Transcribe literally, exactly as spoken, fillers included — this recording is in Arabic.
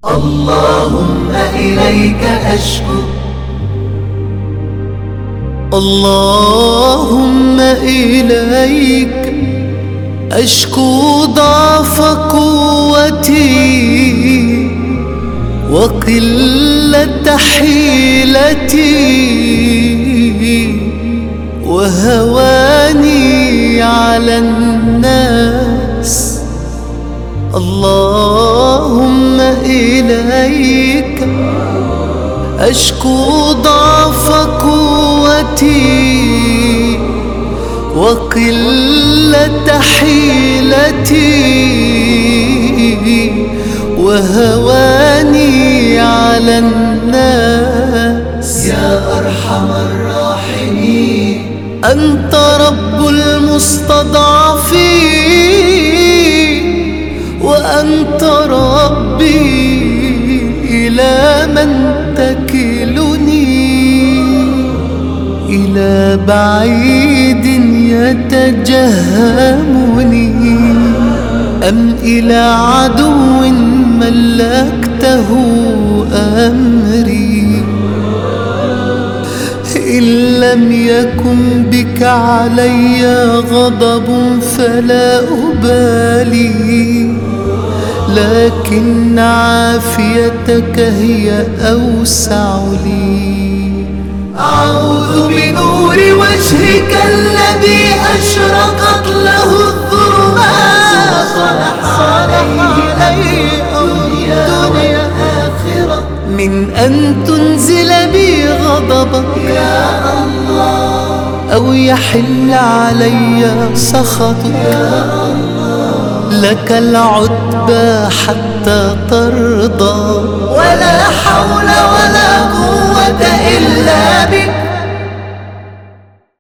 اللهم إليك أشكو اللهم إليك أشكو ضعف قوتي وقلة حيلتي وهواني على الناس. اللهم إليك أشكو ضعف قوتي وقلة حيلتي وهواني على الناس. يا أرحم الراحمين أنت رب المستضعفين وأنت ربي، إلى من تكلني؟ إلى بعيد يتجهمني أم إلى عدو ملكته أمري؟ إن لم يكن بك علي غضب فلا أبالي، لكن عافيتك هي أوسع لي. أعوذ بنور وجهك الذي أشرقت له الظلمات صلح عليه الدنيا والآخرة من أن تنزل بي غضبك يا الله أو يحل علي سخطك يا الله. لك العتبى حتى ترضى، ولا حول